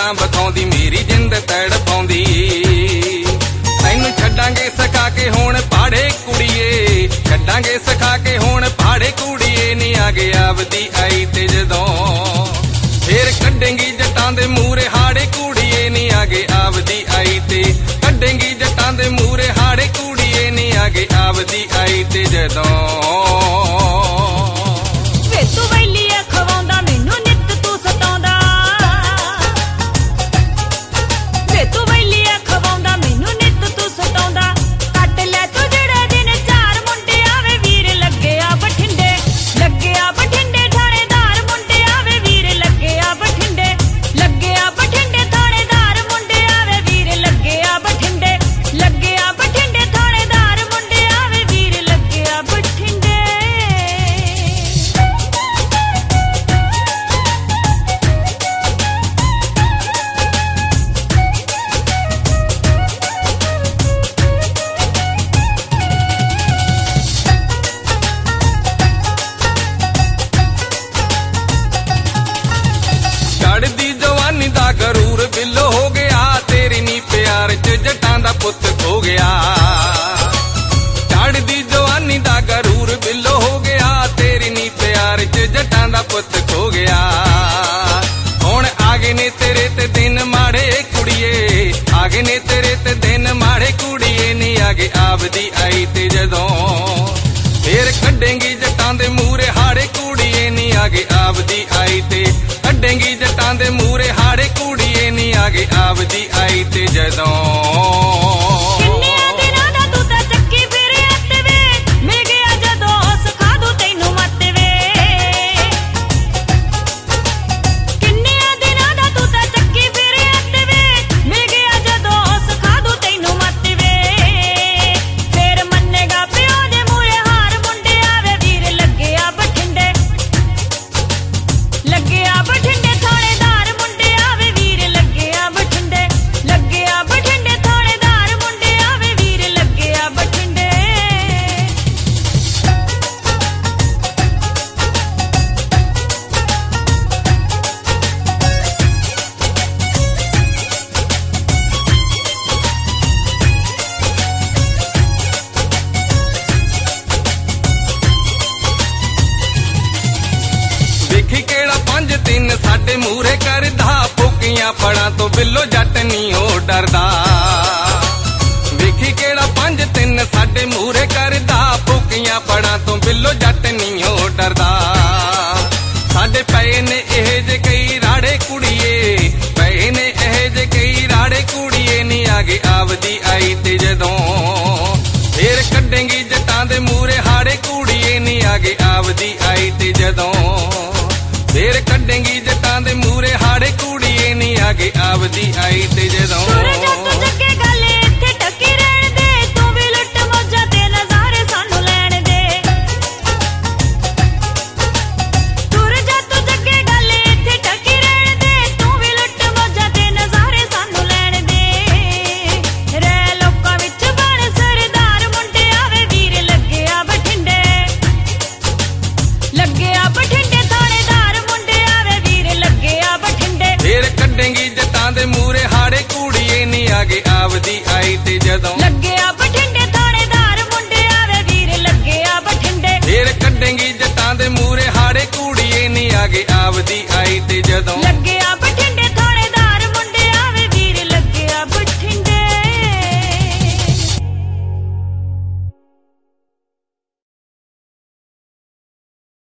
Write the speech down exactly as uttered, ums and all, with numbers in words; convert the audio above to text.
ਗੱਲਾਂ ਵਿਖਾਉਂਦੀ ਮੇਰੀ ਜਿੰਦ ਤੜਪਾਉਂਦੀ। ਤੈਨੂੰ ਛੱਡਾਂਗੇ ਸਿਖਾ ਕੇ ਹੁਣ ਪਹਾੜੇ ਕੁੜੀਏ, ਛੱਡਾਂਗੇ ਸਿਖਾ ਕੇ ਹੁਣ ਪਹਾੜੇ ਕੁੜੀਏ ਨੀ ਆਗੇ ਆਪਦੀ ਆਈ ਤੇ ਜਦੋਂ ਫੇਰ ਕੱਢੇਂਗੀ ਜੱਟਾਂ ਦੇ ਮੂਹਰੇ ਹਾੜੇ ਕੁੜੀਏ ਨੀ ਆਗੇ ਆਪਦੀ ਆਈ ਤੇ, ਕੱਢੇਂਗੀ ਜੱਟਾਂ ਦੇ ਮੂਹਰੇ ਹਾੜੇ ਕੁੜੀਏ ਨੀ ਆਗੇ ਆਪਦੀ ਆਈ ਤੇ ਜਦੋਂ। ਵੇ ਤੂੰ ਵੈਲੀ ਆ ਖਵਾਉਂਦਾ ਮੈਨੂੰ ਨਿੱਤ ਤੂੰ ਸਤਾਉਂਦਾ, ਵੇ ਤੂੰ ਵੈਲੀ ਆ ਖਵਾਉਂਦਾ ਮੈਨੂੰ ਨਿੱਤ ਤੂੰ ਸਤਾਉਂਦਾ। ਕੱਟ ਲੈ ਤੂੰ ਜਿਹੜੇ ਦਿਨ ਚਾਰ ਮੁੰਡੇ ਆਵੇ ਵੀਰ ਲੱਗੇ ਆ ਬਠਿੰਡੇ, ਲੱਗੇ ਆ ਬਠਿੰਡੇ ਥਾਣੇਦਾਰ ਮੁੰਡੇ ਆਵੇ ਵੀਰ ਲੱਗੇ ਆ ਬਠਿੰਡੇ, ਲੱਗੇ ਆ ਬਠਿੰਡੇ ਥਾਣੇਦਾਰ ਮੁੰਡੇ ਆਵੇ ਵੀਰ ਲੱਗੇ ਆ ਬਠਿੰਡੇ, ਲੱਗੇ ਆ ਬਠਿੰਡੇ ਥਾਣੇਦਾਰ ਮੁੰਡੇ ਆਵੇ ਵੀਰ ਲੱਗੇ ਆ ਬਠਿੰਡੇ। ਚੜ੍ਹਦੀ ਜਵਾਨੀ ਦਾ ਗਰੂਰ ਬਿੱਲੋ ਹੋ ਗਿਆ, ਤੇਰੀ ਨੀ ਪਿਆਰ ਚ ਜੱਟਾਂ ਦਾ ਪੁੱਤ ਖੋ ਗਿਆ। ਚੜ੍ਹਦੀ ਜਵਾਨੀ ਦਾ ਗਰੂਰ ਬਿੱਲੋ ਹੋ ਗਿਆ, ਤੇਰੀ ਨੀ ਪਿਆਰ ਚ ਜੱਟਾਂ ਦਾ ਪੁੱਤ ਖੋ ਗਿਆ। ਹੁਣ ਆਗੇ ਨੇ ਤੇਰੇ ਤੇ ਦਿਨ ਮਾੜੇ ਕੁੜੀਏ, ਆਗੇ ਨੇ ਤੇਰੇ ਤੇ ਦਿਨ ਮਾੜੇ ਕੁੜੀਏ ਨੀ ਆਗੇ ਆਪਦੀ ਆਈ ਤੇ ਜਦੋਂ ਫੇਰ ਕੱਢੇਂਗੀ ਜੱਟਾਂ ਦੇ ਮੂਹਰੇ ਹਾੜੇ ਕੁੜੀਏ ਨੀ ਆਗੇ ਆਪਦੀ ਆਈ ਤੇ, ਕੱਢੇਂਗੀ ਜੱਟਾਂ ਦੇ ਮੂਹਰੇ ਹਾੜੇ ਕੁੜੀਏ ਨੀ ਆਗੇ ਆਪਦੀ ਆਈ ਤੇ ਜਦੋਂ। ਕਿੰਨਿਆਂ ਦਿਨਾਂ ਦਾ ਤੂੰ ਤਾਂ ਚੱਕੀ ਫਿਰਿਆ ਤੇ ਵੇ, ਮਿਲ ਗਿਆ ਜਦੋਂ ਸਿਖਾ ਦੂੰ ਤੈਨੂੰ ਮੱਤ ਵੇ। ਕਿੰਨਿਆਂ ਦਿਨਾਂ ਦਾ ਤੂੰ ਤਾਂ ਚੱਕੀ ਫਿਰਿਆ ਤੇ ਵੇ, ਮਿਲ ਗਿਆ ਜਦੋਂ ਸਿਖਾ ਦੂੰ ਤੈਨੂੰ ਮੱਤ ਵੇ। ਫੇਰ ਮੰਨੇਗਾ ਪਿਓ ਦੇ ਮੂਹਰੇ ਹਾਰ ਮੁੰਡੇ ਆਵੇ ਵੀਰ ਲੱਗੇ ਆ ਬਠਿੰਡੇ, ਲੱਗੇ ਆ ਬਠਿੰਡੇ ਥਾਣੇਦਾਰ ਮੁੰਡੇ ਆਵੇ ਵੀਰ ਲੱਗੇ ਆ ਬਠਿੰਡੇ, ਲੱਗੇ ਆ ਬਠਿੰਡੇ ਥਾਣੇਦਾਰ ਮੁੰਡੇ ਆਵੇ ਵੀਰ ਲੱਗੇ ਆ ਬਠਿੰਡੇ। ਵੇਖੀ ਕਿਹੜਾ ਪੰਜ ਤਿੰਨ ਸਾਡੇ ਮੂਹਰੇ ਕਰਦਾ, ਫੋਕੀਆਂ ਫੜਾਂ ਤੋਂ ਬਿੱਲੋ ਜੱਟ ਨੀ ਉਹ ਡਰਦਾ। ਵੇਖੀ ਕਿਹੜਾ ਪੰਜ ਤਿੰਨ ਸਾਡੇ ਮੂਹਰੇ ਕਰਦਾ, ਫੋਕੀਆਂ ਫੜਾਂ ਤੋਂ ਬਿੱਲੋ ਜੱਟ ਨੀ ਉਹ ਡਰਦਾ। ਸਾਡੇ ਪਏ ਨੇ ਇਹ ਜੇ ਕਈ ਰਾੜੇ ਕੁੜੀਏ, ਪਏ ਨੇ ਇਹ ਜੇ ਕਈ ਰਾੜੇ ਕੁੜੀਏ ਨੀ ਆਗੇ ਆਪਦੀ ਆਈ ਤੇ ਜਦੋਂ ਫੇਰ ਕੱਢੇਂਗੀ ਜੱਟਾਂ ਦੇ ਮੂਹਰੇ ਹਾੜੇ ਕੁੜੀਏ ਨੀ ਆਗੇ ਆਪਦੀ ਆਈ ਤੇ ਜਦੋਂ ਫੇਰ ਕੱਢੇਂਗੀ ਜੱਟਾਂ ਦੇ ਮੂਹਰੇ ਹਾੜੇ ਕੁੜੀਏ ਨੀ ਆਗੇ ਆਪਦੀ ਆਈ ਤੇ ਜਦੋਂ। ਜੱਗੇ ਗੱਲ ਇੱਥੇ ਟੱਕੀ ਰਹਿਣ ਦੇ, ਤੂੰ ਵੀ ਲੁੱਟ ਮੌਜਾਂ ਤੇ ਨਜ਼ਾਰੇ ਸਾਨੂੰ ਲੈਣ ਦੇ। ਤੁਰ ਜਾ ਤੂੰ ਜੱਗੇ ਗੱਲ ਇੱਥੇ ਟੱਕੀ ਰਹਿਣ ਦੇ, ਤੂੰ ਵੀ ਲੁੱਟ ਮੌਜਾਂ ਤੇ ਨਜ਼ਾਰੇ ਸਾਨੂੰ ਲੈਣ ਦੇ। ਰਹਿ ਲੋਕਾਂ ਵਿੱਚ ਬਣ ਸਰਦਾਰ ਮੁੰਡੇ ਆਵੇ ਵੀਰ ਲੱਗੇ ਆ ਬਠਿੰਡੇ, ਲੱਗੇ ਆ ਬਠਿੰਡੇ ਥਾਣੇਦਾਰ ਮੁੰਡੇ ਆਵੇ ਵੀਰ ਲੱਗੇ ਆ ਬਠਿੰਡੇ। ਫੇਰ ਕੱਢੇਂਗੀ ਜੱਟਾਂ ਦੇ ਮੂਹਰੇ ਹਾੜੇ ਕੁੜੀਏ ਨੀ ਆਗੇ ਆਪਦੀ ਆਈ ਤੇ ਜਦੋਂ, ਲੱਗੇ